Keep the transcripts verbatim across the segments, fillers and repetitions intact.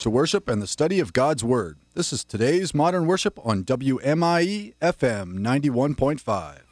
to worship and the study of God's Word. This is today's Modern Worship on W M I E F M ninety-one point five.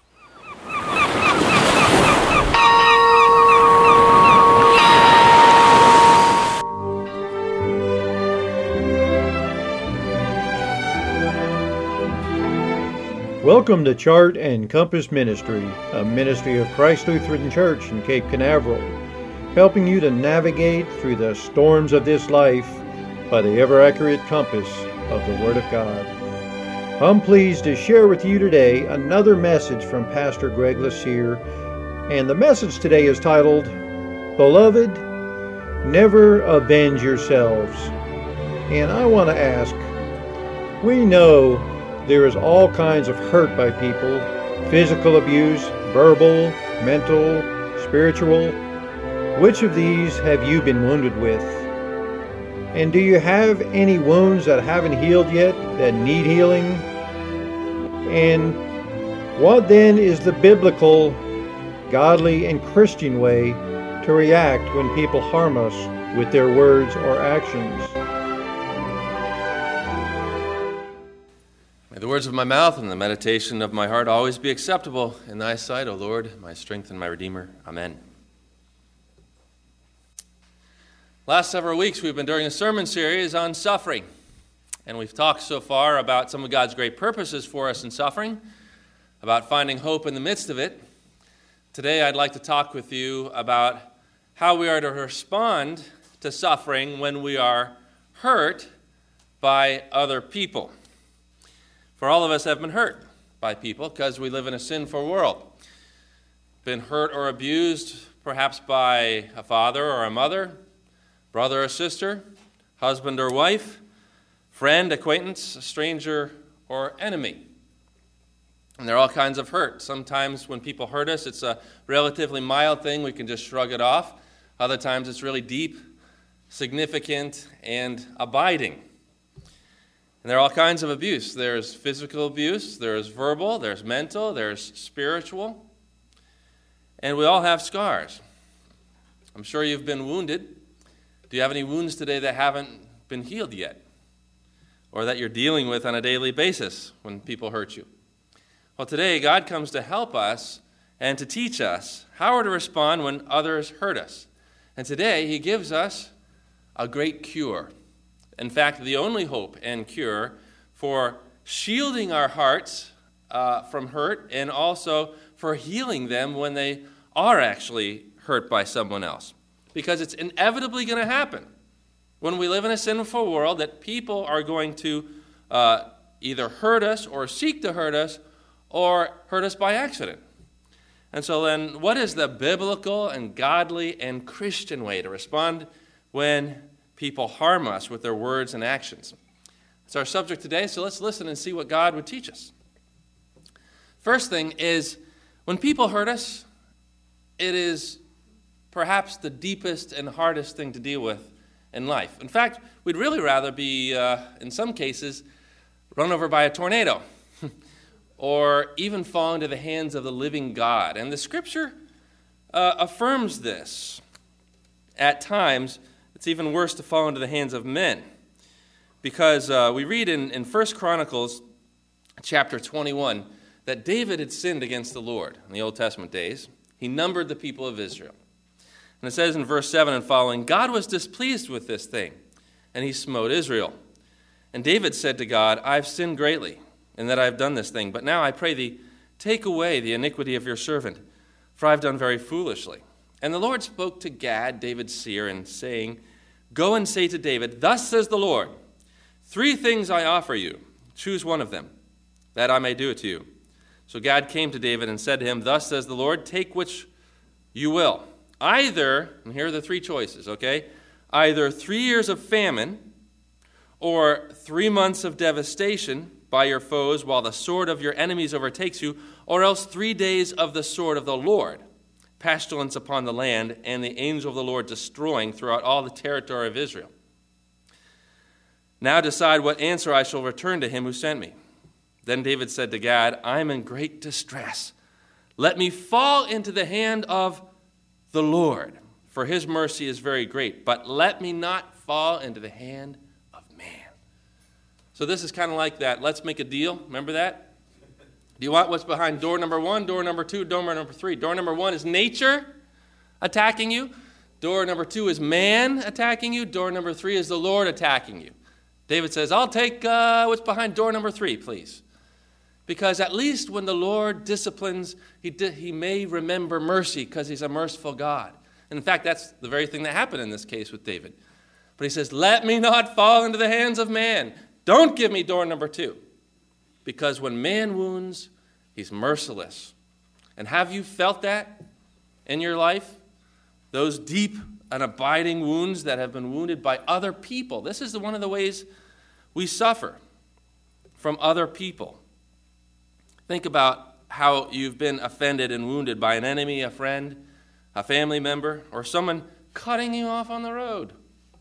Welcome to Chart and Compass Ministry, a ministry of Christ Lutheran Church in Cape Canaveral, helping you to navigate through the storms of this life by the ever-accurate compass of the Word of God. I'm pleased to share with you today another message from Pastor Greg Lassier, and the message today is titled, Beloved, Never Avenge Yourselves. And I want to ask, we know there is all kinds of hurt by people, physical abuse, verbal, mental, spiritual. Which of these have you been wounded with? And do you have any wounds that haven't healed yet, that need healing? And what then is the biblical, godly, and Christian way to react when people harm us with their words or actions? May the words of my mouth and the meditation of my heart always be acceptable in thy sight, O Lord, my strength and my Redeemer. Amen. Last several weeks we've been doing a sermon series on suffering, and we've talked so far about some of God's great purposes for us in suffering, about finding hope in the midst of it. Today I'd like to talk with you about how we are to respond to suffering when we are hurt by other people. For all of us have been hurt by people because we live in a sinful world. Been hurt or abused perhaps by a father or a mother, brother or sister, husband or wife, friend, acquaintance, stranger, or enemy. And there are all kinds of hurt. Sometimes when people hurt us, it's a relatively mild thing. We can just shrug it off. Other times it's really deep, significant, and abiding. And there are all kinds of abuse. There's physical abuse, there's verbal, there's mental, there's spiritual. And we all have scars. I'm sure you've been wounded. Do you have any wounds today that haven't been healed yet? Or that you're dealing with on a daily basis when people hurt you? Well, today God comes to help us and to teach us how we're to respond when others hurt us. And today He gives us a great cure. In fact, the only hope and cure for shielding our hearts uh, from hurt and also for healing them when they are actually hurt by someone else. Because it's inevitably going to happen when we live in a sinful world that people are going to uh, either hurt us or seek to hurt us or hurt us by accident. And so then, what is the biblical and godly and Christian way to respond when people harm us with their words and actions? It's our subject today, so let's listen and see what God would teach us. First thing is, when people hurt us, it is perhaps the deepest and hardest thing to deal with in life. In fact, we'd really rather be, uh, in some cases, run over by a tornado or even fall into the hands of the living God. And the Scripture uh, affirms this. At times, it's even worse to fall into the hands of men, because uh, we read in, in First Chronicles chapter twenty-one that David had sinned against the Lord in the Old Testament days. He numbered the people of Israel. And it says in verse seven and following, God was displeased with this thing, and He smote Israel. And David said to God, I've sinned greatly in that I have done this thing, but now I pray Thee, take away the iniquity of your servant, for I have done very foolishly. And the Lord spoke to Gad, David's seer, and saying, Go and say to David, Thus says the Lord, Three things I offer you. Choose one of them, that I may do it to you. So Gad came to David and said to him, Thus says the Lord, take which you will. Either, and here are the three choices, okay? Either three years of famine, or three months of devastation by your foes while the sword of your enemies overtakes you, or else three days of the sword of the Lord, pestilence upon the land, and the angel of the Lord destroying throughout all the territory of Israel. Now decide what answer I shall return to him who sent me. Then David said to Gad, I am in great distress. Let me fall into the hand of the Lord, for his mercy is very great. But let me not fall into the hand So this is kind of like that. Let's make a deal. Remember that? Do you want what's behind door number one, door number two, door number three? Door number one is nature attacking you. Door number two is man attacking you. Door number three is the Lord attacking you. David says, I'll take uh, what's behind door number three, please. Because at least when the Lord disciplines, he, di- he may remember mercy because he's a merciful God. And in fact, that's the very thing that happened in this case with David. But he says, let me not fall into the hands of man. Don't give me door number two. Because when man wounds, he's merciless. And have you felt that in your life? Those deep and abiding wounds that have been wounded by other people. This is one of the ways we suffer from other people. Think about how you've been offended and wounded by an enemy, a friend, a family member, or someone cutting you off on the road.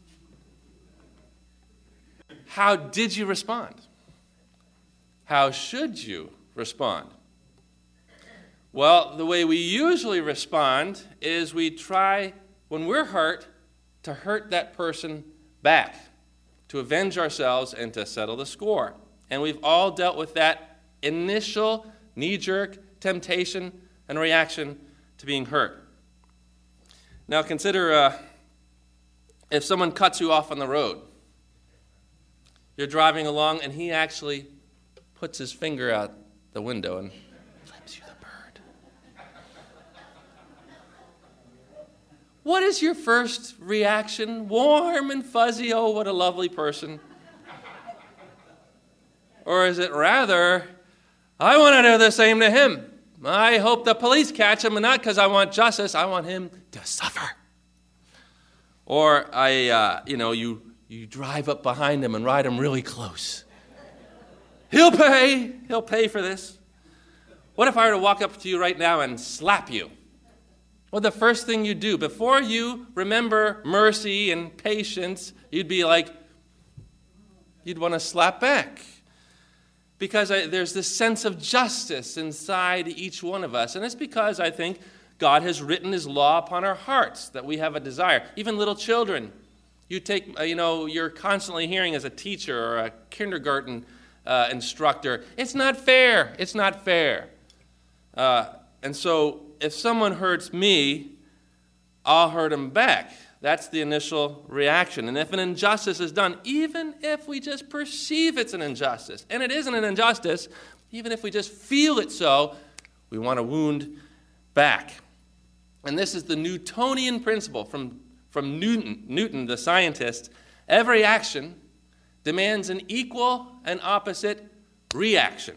How did you respond? How should you respond? Well, the way we usually respond is we try, when we're hurt, to hurt that person back, to avenge ourselves and to settle the score. And we've all dealt with that initial knee-jerk temptation and reaction to being hurt. Now consider uh, if someone cuts you off on the road. You're driving along and he actually puts his finger out the window and flips you the bird. What is your first reaction? Warm and fuzzy, oh, what a lovely person. Or is it rather, I want to do the same to him. I hope the police catch him, and not because I want justice. I want him to suffer. Or I, uh, you know, you you drive up behind him and ride him really close. He'll pay. He'll pay for this. What if I were to walk up to you right now and slap you? Well, the first thing you do before you remember mercy and patience, you'd be like, you'd want to slap back. Because I, there's this sense of justice inside each one of us. And it's because I think God has written his law upon our hearts, that we have a desire. Even little children, you take, uh, you know, you're constantly hearing as a teacher or a kindergarten uh, instructor, it's not fair, it's not fair. Uh, and so if someone hurts me, I'll hurt him back. That's the initial reaction. And if an injustice is done, even if we just perceive it's an injustice, and it isn't an injustice, even if we just feel it so, we want to wound back. And this is the Newtonian principle from, from Newton, Newton, the scientist. Every action demands an equal and opposite reaction.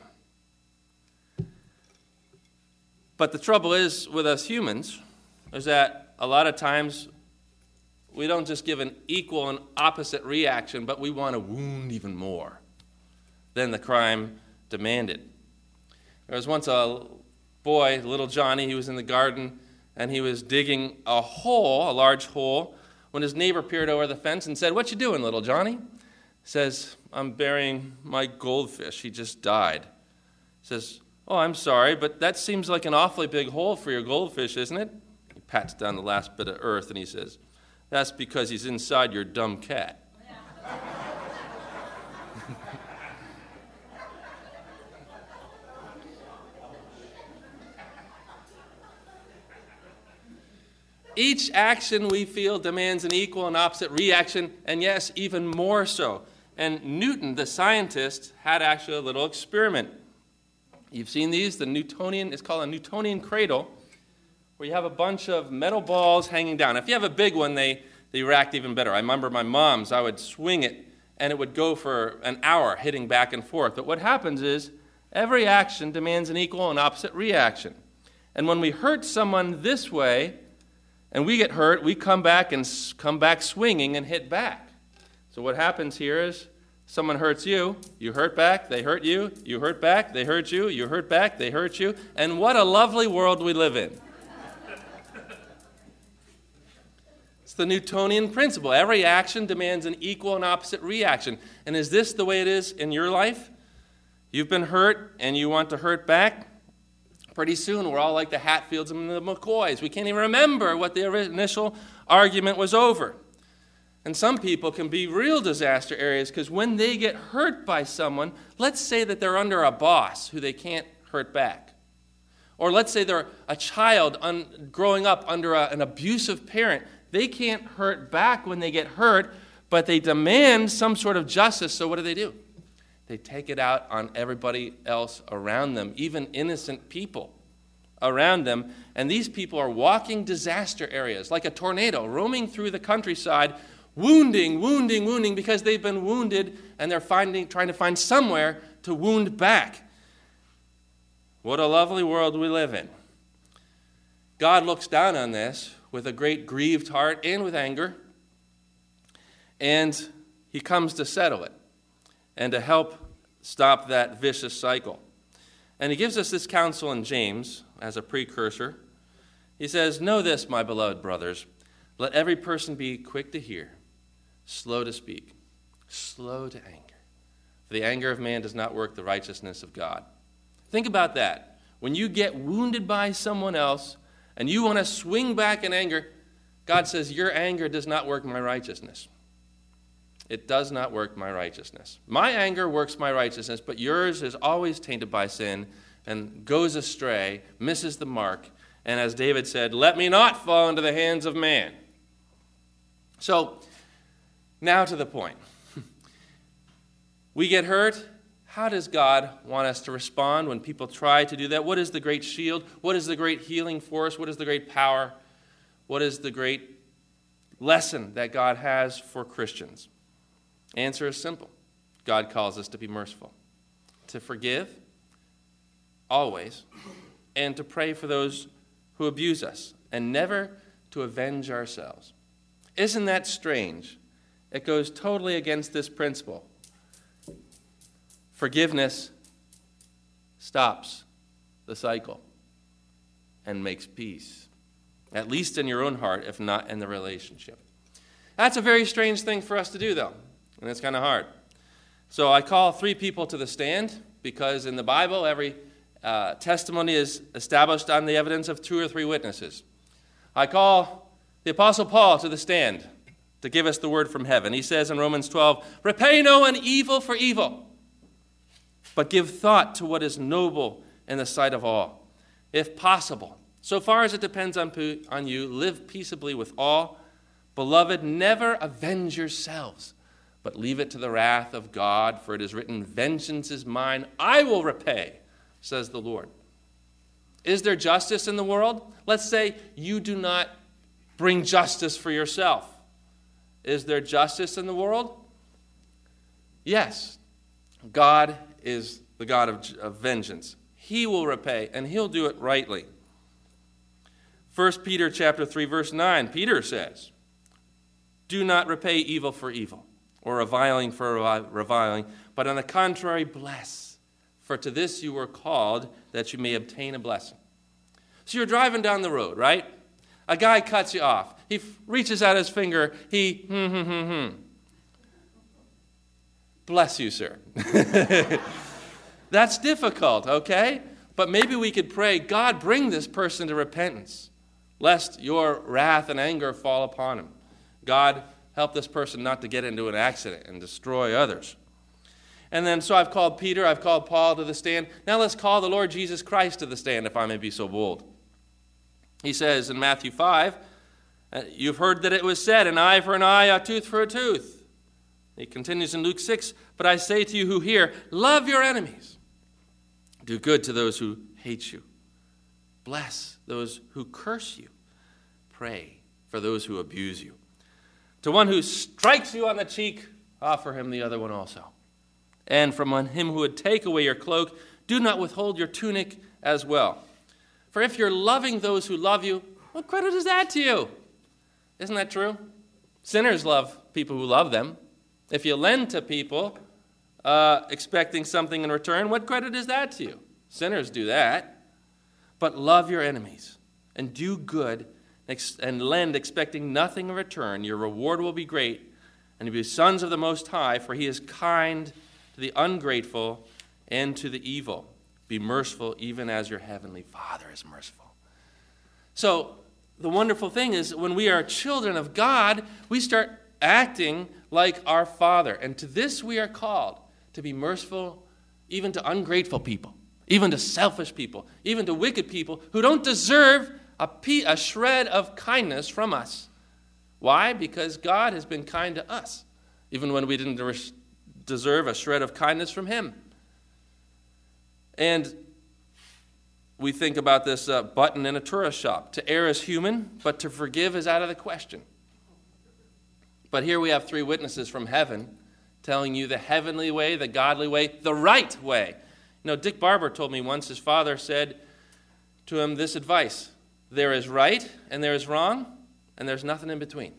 But the trouble is with us humans is that a lot of times we don't just give an equal and opposite reaction, but we want to wound even more than the crime demanded. There was once a boy, little Johnny, he was in the garden, and he was digging a hole, a large hole, when his neighbor peered over the fence and said, "What you doing, little Johnny?" He says, "I'm burying my goldfish. He just died." He says, "Oh, I'm sorry, but that seems like an awfully big hole for your goldfish, isn't it?" He pats down the last bit of earth, and he says, "That's because he's inside your dumb cat." Each action we feel demands an equal and opposite reaction, and yes, even more so. And Newton, the scientist, had actually a little experiment. You've seen these, the Newtonian, it's called a Newtonian cradle, where you have a bunch of metal balls hanging down. If you have a big one, they, they react even better. I remember my mom's, I would swing it, and it would go for an hour hitting back and forth. But what happens is, every action demands an equal and opposite reaction. And when we hurt someone this way, and we get hurt, we come back and s- come back swinging and hit back. So what happens here is, someone hurts you, you hurt back, they hurt you, you hurt back, they hurt you, you hurt back, they hurt you, and what a lovely world we live in. It's the Newtonian principle. Every action demands an equal and opposite reaction. And is this the way it is in your life? You've been hurt and you want to hurt back? Pretty soon we're all like the Hatfields and the McCoys. We can't even remember what the initial argument was over. And some people can be real disaster areas because when they get hurt by someone, let's say that they're under a boss who they can't hurt back. Or let's say they're a child un- growing up under a, an abusive parent. They can't hurt back when they get hurt, but they demand some sort of justice. So what do they do? They take it out on everybody else around them, even innocent people around them. And these people are walking disaster areas, like a tornado, roaming through the countryside, wounding, wounding, wounding, because they've been wounded, and they're finding, trying to find somewhere to wound back. What a lovely world we live in. God looks down on this with a great grieved heart and with anger, and he comes to settle it and to help stop that vicious cycle. And he gives us this counsel in James as a precursor. He says, "Know this, my beloved brothers, let every person be quick to hear, slow to speak, slow to anger. For the anger of man does not work the righteousness of God." Think about that. When you get wounded by someone else and you want to swing back in anger, God says, your anger does not work my righteousness. It does not work my righteousness. My anger works my righteousness, but yours is always tainted by sin and goes astray, misses the mark. And as David said, let me not fall into the hands of man. So, now to the point. We get hurt. How does God want us to respond when people try to do that? What is the great shield? What is the great healing force? What is the great power? What is the great lesson that God has for Christians? Answer is simple. God calls us to be merciful, to forgive always, and to pray for those who abuse us, and never to avenge ourselves. Isn't that strange? It goes totally against this principle. Forgiveness stops the cycle and makes peace, at least in your own heart, if not in the relationship. That's a very strange thing for us to do, though, and it's kind of hard. So I call three people to the stand, because in the Bible, every uh, testimony is established on the evidence of two or three witnesses. I call the Apostle Paul to the stand to give us the word from heaven. He says in Romans twelve, repay no one evil for evil, but give thought to what is noble in the sight of all. If possible, so far as it depends on, on you, live peaceably with all. Beloved, never avenge yourselves, but leave it to the wrath of God, for it is written, vengeance is mine, I will repay, says the Lord. Is there justice in the world? Let's say you do not bring justice for yourself. Is there justice in the world? Yes. God is the God of, of vengeance. He will repay, and he'll do it rightly. First Peter chapter three, verse nine, Peter says, do not repay evil for evil, or reviling for reviling, but on the contrary, bless. For to this you were called, that you may obtain a blessing. So you're driving down the road, right? A guy cuts you off. He f- reaches out his finger. He, hmm, hmm, hmm, hmm. Bless you, sir. That's difficult, okay? But maybe we could pray, God, bring this person to repentance, lest your wrath and anger fall upon him. God, help this person not to get into an accident and destroy others. And then, so I've called Peter, I've called Paul to the stand. Now let's call the Lord Jesus Christ to the stand, if I may be so bold. He says in Matthew five, you've heard that it was said, an eye for an eye, a tooth for a tooth. He continues in Luke six, but I say to you who hear, love your enemies. Do good to those who hate you. Bless those who curse you. Pray for those who abuse you. To one who strikes you on the cheek, offer him the other one also. And from him who would take away your cloak, do not withhold your tunic as well. For if you're loving those who love you, what credit is that to you? Isn't that true? Sinners love people who love them. If you lend to people uh, expecting something in return, what credit is that to you? Sinners do that. But love your enemies and do good and lend expecting nothing in return. Your reward will be great, and you'll be sons of the Most High, for he is kind to the ungrateful and to the evil. Be merciful even as your heavenly Father is merciful. So the wonderful thing is when we are children of God, we start acting like our Father. And to this we are called, to be merciful even to ungrateful people, even to selfish people, even to wicked people who don't deserve a, pe- a shred of kindness from us. Why? Because God has been kind to us, even when we didn't res- deserve a shred of kindness from him. And we think about this uh, button in a tourist shop. To err is human, but to forgive is out of the question. But here we have three witnesses from heaven telling you the heavenly way, the godly way, the right way. You know, Dick Barber told me once his father said to him this advice: there is right and there is wrong, and there's nothing in between.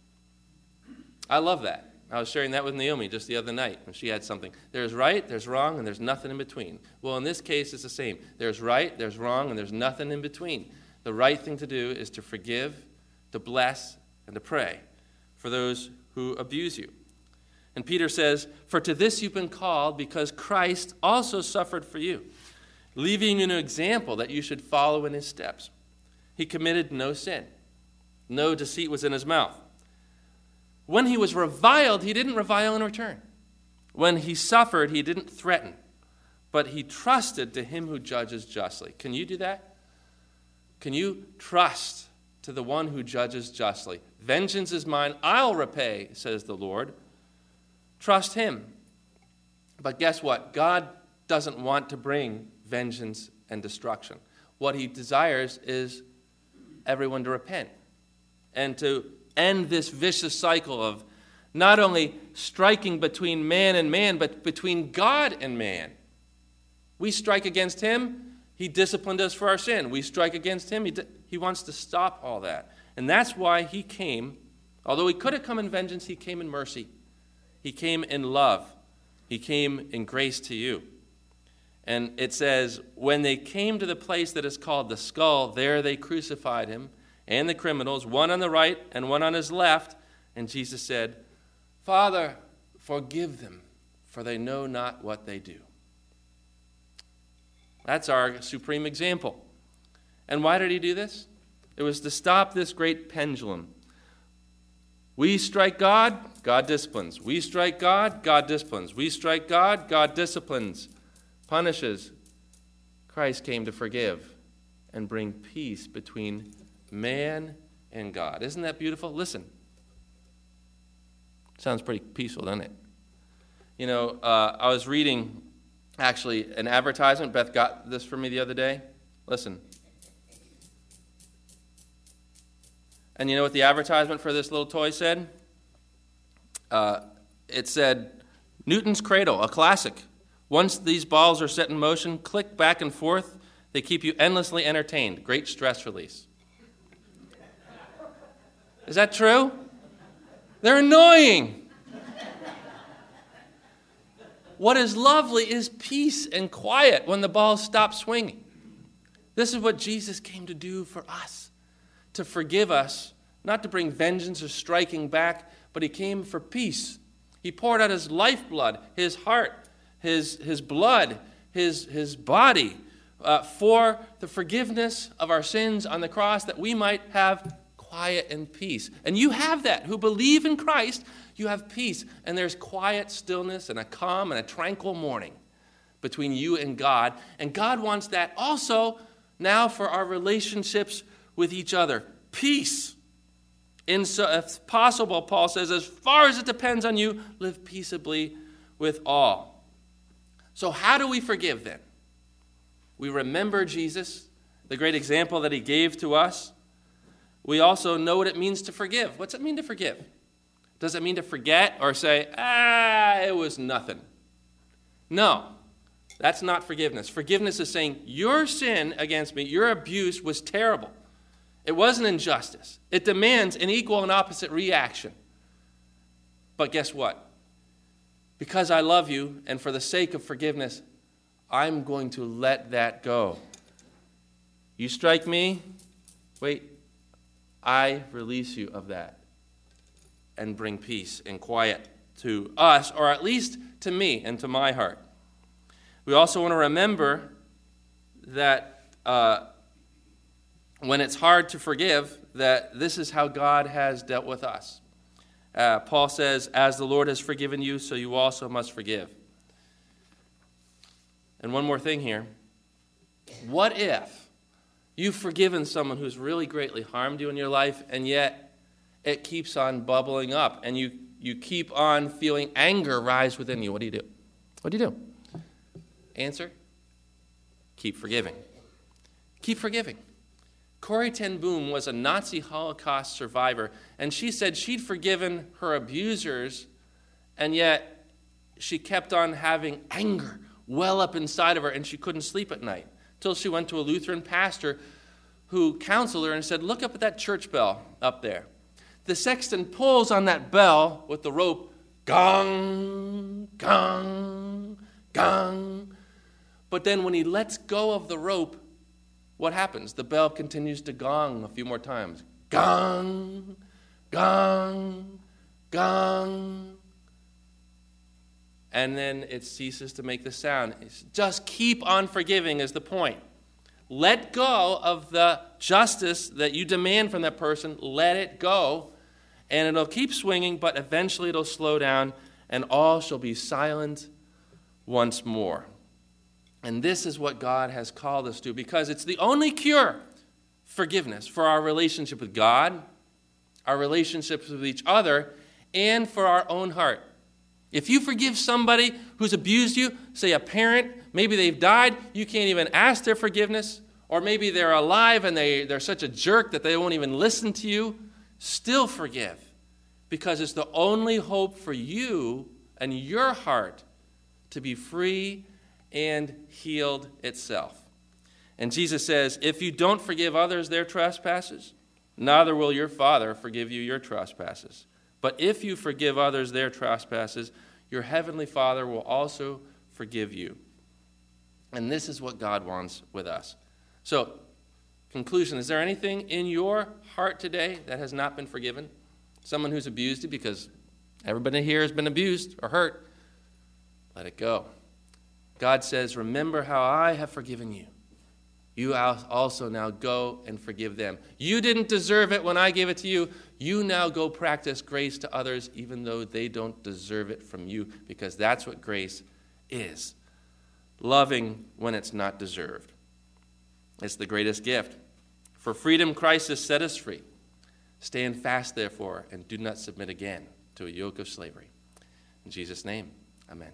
I love that. I was sharing that with Naomi just the other night when she had something. There's right, there's wrong, and there's nothing in between. Well, in this case, it's the same. There's right, there's wrong, and there's nothing in between. The right thing to do is to forgive, to bless, and to pray for those who abuse you. And Peter says, "For to this you've been called, because Christ also suffered for you, leaving you an example that you should follow in his steps. He committed no sin. No deceit was in his mouth. When he was reviled, he didn't revile in return. When he suffered, he didn't threaten, but he trusted to him who judges justly." Can you do that? Can you trust to the one who judges justly? "Vengeance is mine, I'll repay," says the Lord. Trust him. But guess what? God doesn't want to bring vengeance and destruction. What he desires is everyone to repent and to end this vicious cycle of not only striking between man and man, but between God and man. We strike against him, he disciplined us for our sin. We strike against him, he, di- he wants to stop all that. And that's why he came. Although he could have come in vengeance, he came in mercy. He came in love. He came in grace to you. And it says, when they came to the place that is called the Skull, there they crucified him and the criminals, one on the right and one on his left. And Jesus said, "Father, forgive them, for they know not what they do." That's our supreme example. And why did he do this? It was to stop this great pendulum. We strike God, God disciplines. We strike God, God disciplines. We strike God, God disciplines, punishes. Christ came to forgive and bring peace between man and God. Isn't that beautiful? Listen. Sounds pretty peaceful, doesn't it? You know, uh, I was reading, actually, an advertisement. Beth got this for me the other day. Listen. And you know what the advertisement for this little toy said? Uh, it said, "Newton's Cradle, a classic. Once these balls are set in motion, click back and forth. They keep you endlessly entertained. Great stress release." Is that true? They're annoying. What is lovely is peace and quiet when the balls stop swinging. This is what Jesus came to do for us, to forgive us, not to bring vengeance or striking back, but he came for peace. He poured out his lifeblood, his heart, his, his blood, his, his body uh, for the forgiveness of our sins on the cross, that we might have quiet and peace. And you have that. Who believe in Christ, you have peace. And there's quiet stillness and a calm and a tranquil morning between you and God. And God wants that also now for our relationships with each other. Peace. In so, if possible, Paul says, as far as it depends on you, live peaceably with all. So how do we forgive then? We remember Jesus, the great example that he gave to us. We also know what it means to forgive. What's it mean to forgive? Does it mean to forget or say, ah, it was nothing? No, that's not forgiveness. Forgiveness is saying, your sin against me, your abuse was terrible. It was an injustice. It demands an equal and opposite reaction. But guess what? Because I love you, and for the sake of forgiveness, I'm going to let that go. You strike me, wait, I release you of that and bring peace and quiet to us, or at least to me and to my heart. We also want to remember that uh, when it's hard to forgive, that this is how God has dealt with us. Uh, Paul says, as the Lord has forgiven you, so you also must forgive. And one more thing here. What if you've forgiven someone who's really greatly harmed you in your life, and yet it keeps on bubbling up, and you, you keep on feeling anger rise within you? What do you do? What do you do? Answer, keep forgiving. Keep forgiving. Corrie ten Boom was a Nazi Holocaust survivor, and she said she'd forgiven her abusers, and yet she kept on having anger well up inside of her, and she couldn't sleep at night, till she went to a Lutheran pastor who counseled her and said, look up at that church bell up there. The sexton pulls on that bell with the rope, gong, gong, gong. But then when he lets go of the rope, what happens? The bell continues to gong a few more times. Gong, gong, gong. And then it ceases to make the sound. It's just keep on forgiving is the point. Let go of the justice that you demand from that person. Let it go. And it'll keep swinging, but eventually it'll slow down, and all shall be silent once more. And this is what God has called us to, because it's the only cure, forgiveness, for our relationship with God, our relationships with each other, and for our own heart. If you forgive somebody who's abused you, say a parent, maybe they've died, you can't even ask their forgiveness, or maybe they're alive and they, they're such a jerk that they won't even listen to you, still forgive, because it's the only hope for you and your heart to be free and healed itself. And Jesus says, if you don't forgive others their trespasses, neither will your Father forgive you your trespasses. But if you forgive others their trespasses, your heavenly Father will also forgive you. And this is what God wants with us. So, conclusion, is there anything in your heart today that has not been forgiven? Someone who's abused you, because everybody here has been abused or hurt. Let it go. God says, remember how I have forgiven you. You also now go and forgive them. You didn't deserve it when I gave it to you. You now go practice grace to others, even though they don't deserve it from you, because that's what grace is. Loving when it's not deserved. It's the greatest gift. For freedom, Christ has set us free. Stand fast, therefore, and do not submit again to a yoke of slavery. In Jesus' name, amen.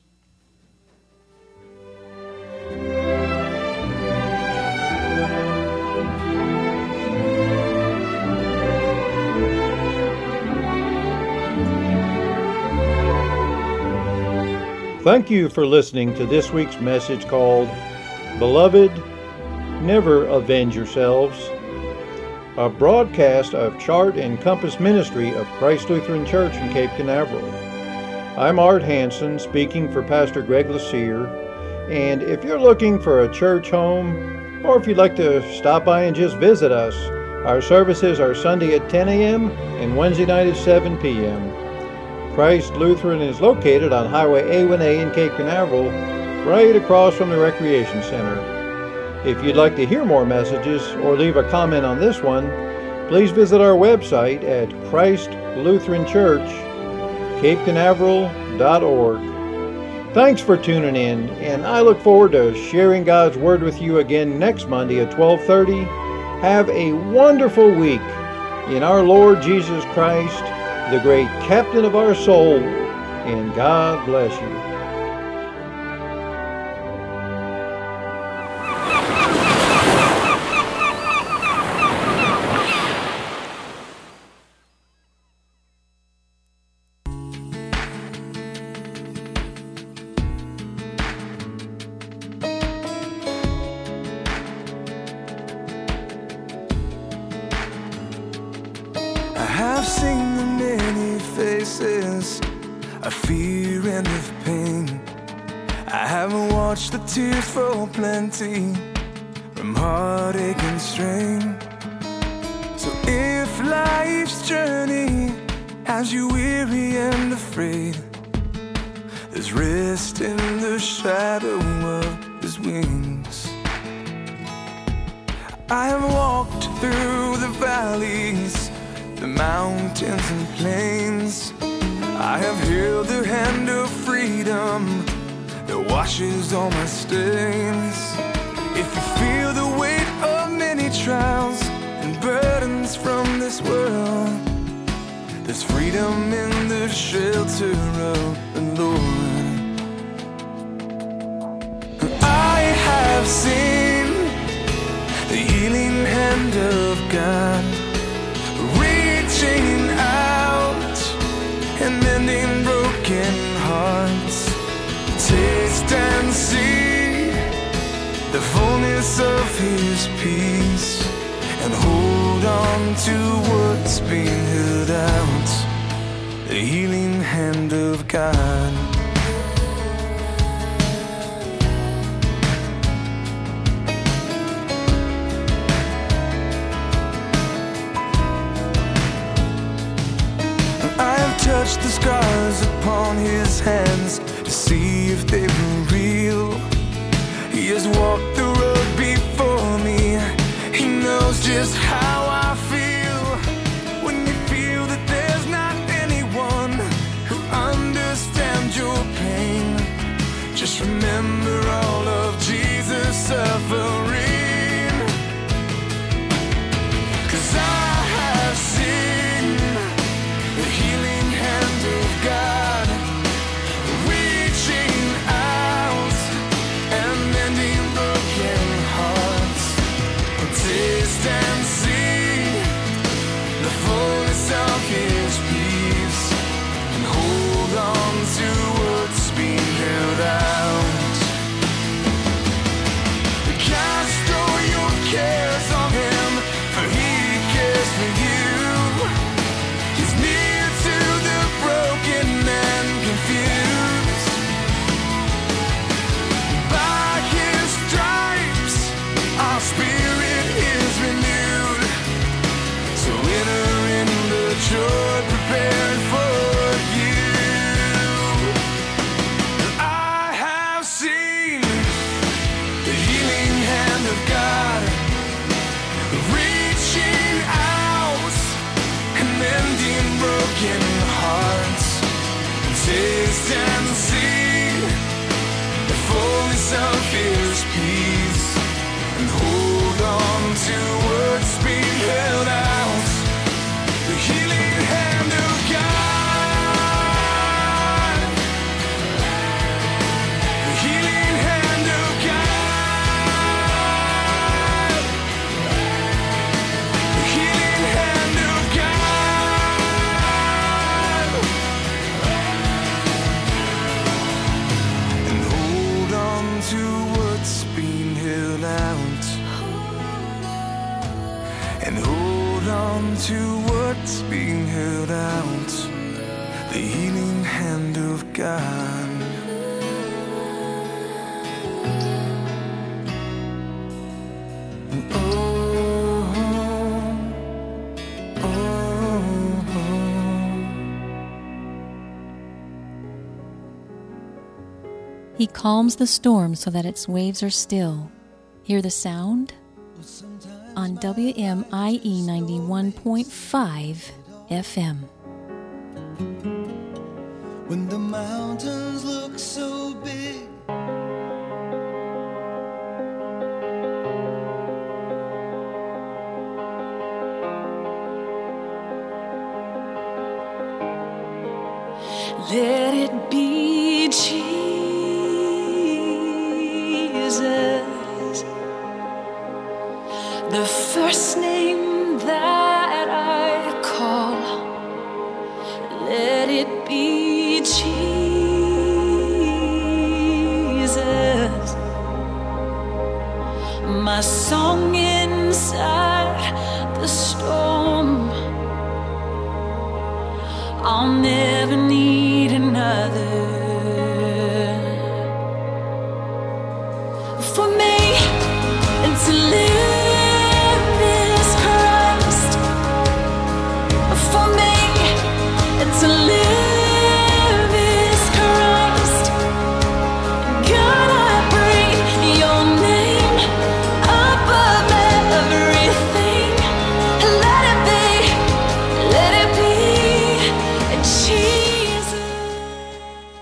Thank you for listening to this week's message called, Beloved, Never Avenge Yourselves, a broadcast of Chart and Compass Ministry of Christ Lutheran Church in Cape Canaveral. I'm Art Hansen, speaking for Pastor Greg Lassere, and if you're looking for a church home, or if you'd like to stop by and just visit us, our services are Sunday at ten a.m. and Wednesday night at seven p.m. Christ Lutheran is located on Highway A one A in Cape Canaveral, right across from the Recreation Center. If you'd like to hear more messages or leave a comment on this one, please visit our website at Christ Lutheran Church, cape canaveral dot org. Thanks for tuning in, and I look forward to sharing God's Word with you again next Monday at twelve thirty. Have a wonderful week in our Lord Jesus Christ, the great captain of our soul, and God bless you. I've seen the many faces of fear and of pain. I haven't watched the tears fall plenty from heartache and strain. So if life's journey has you weary and afraid, there's rest in the shadow of His wings. I have walked through the valleys, the mountains and plains. I have held the hand of freedom that washes all my stains. If you feel the weight of many trials and burdens from this world, there's freedom in the shelter of the Lord. I have seen the healing hand of God reaching out and mending broken hearts. Taste and see the fullness of His peace, and hold on to what's being held out. The healing hand of God. I've touched the scars upon His hands to see if they were real. He has walked the road before me. He knows just how I feel. When you feel that there's not anyone who understands your pain, just remember all of Jesus' suffering. 'Cause I have seen the healing hand of God reaching out and mending broken hearts. Taste and see the fullness of His peace, and hold on to what's being held out. Cast all your cares on Him, for He cares for you. He's near to the broken and confused. By His stripes our spirit is renewed. So enter in the joy prepared for you. I have seen the healing hand of God reaching out and mending broken hearts. Taste and see the fullness of His peace, and hold on to what's being held out. The healing hand of God. The healing hand of God. The healing hand of God. And hold on to what's being held out. And hold on to what's being held out. The healing hand of God. Oh, oh, oh. He calms the storm so that its waves are still. Hear the sound? On W M I E ninety-one point five F M. When the mountains look so big, let it be Jesus, the first name